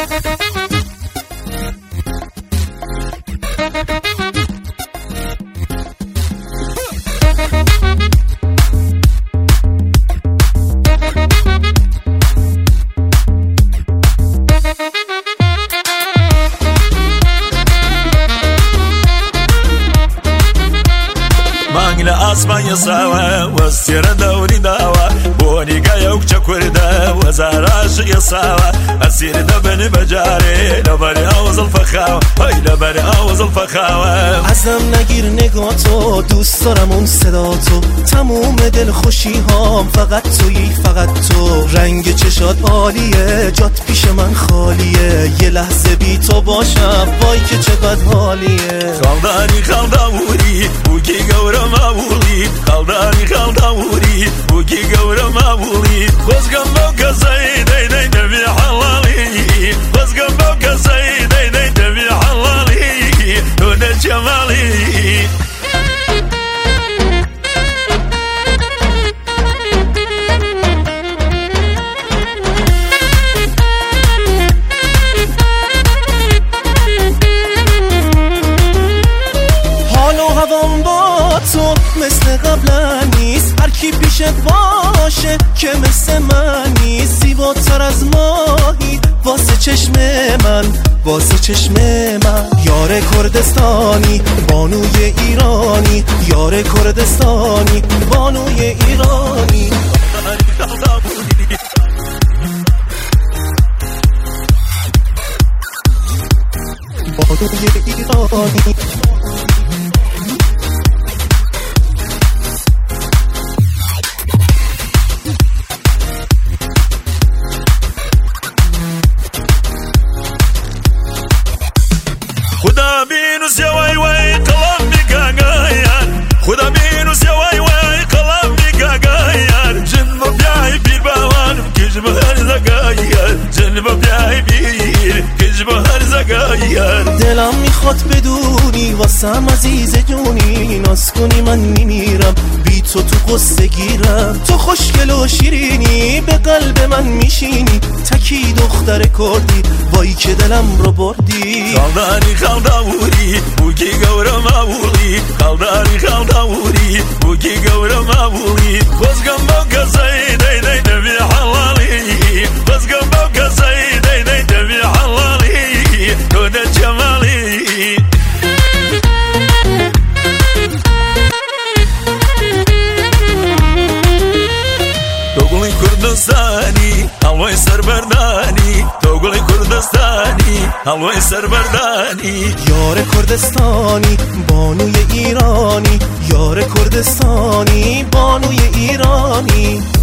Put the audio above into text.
اسمان سوا والسير دوري داوا بوني قايوك شكوردا وزاراش يساوا اسير دبن بجاري لبري اوز الفخاوة هاي لبري اوز الفخاوة ازم نگیر نگاتو دوست دارم اون صداتو تموم دل خوشی هام فقط تویی فقط تو رنگ چشات عالیه جات پیش من خالیه یه لحظه بی تو باشم وای که چقدر حالیه خالدانی خالداوری بوکی گورم اولی خالدانی خالداوری بوکی گورم اولی خوزگم با کسایی دی دی نبی حلالی خوزگم با کسایی دی دی نبی حلالی تو نه جمالی تو مثل قبلا نیست هر کی پیشت باشه که مثل من نیست زیباتر از ماهی واسه چشم من واسه چشم من یار کردستانی بانوی ایرانی یار کردستانی بانوی ایرانی بانوی ایرانی خدا بینوس یا وای وای قلم میگاگاین خدا بینوس یا وای وای قلم میگاگاین جنب بیای بیر باوانم کجب هر زگاین جنب بیای بیر کجب هر زگاین دلم میخواد بدونی واسم عزیز جونی ناز کنی من میمیرم بی تو قصه گیرم تو خوشگل و شیرینی به قلب من میشینی تکی دختر کردی وای که دلم رو بردی خالدانی خالداوری بوکی گورم اولی خالدانی خالداوری بوکی گورم اولی خوزگم با کسایی دی دی نبی حلالی خوزگم با کسایی دی دی نبی حلالی تو نه جمالی توگلی کردستانی هوای سربردانی توگلی کردستانی هوای سربردانی یار کردستانی بانوی ایرانی یار کردستانی بانوی ایرانی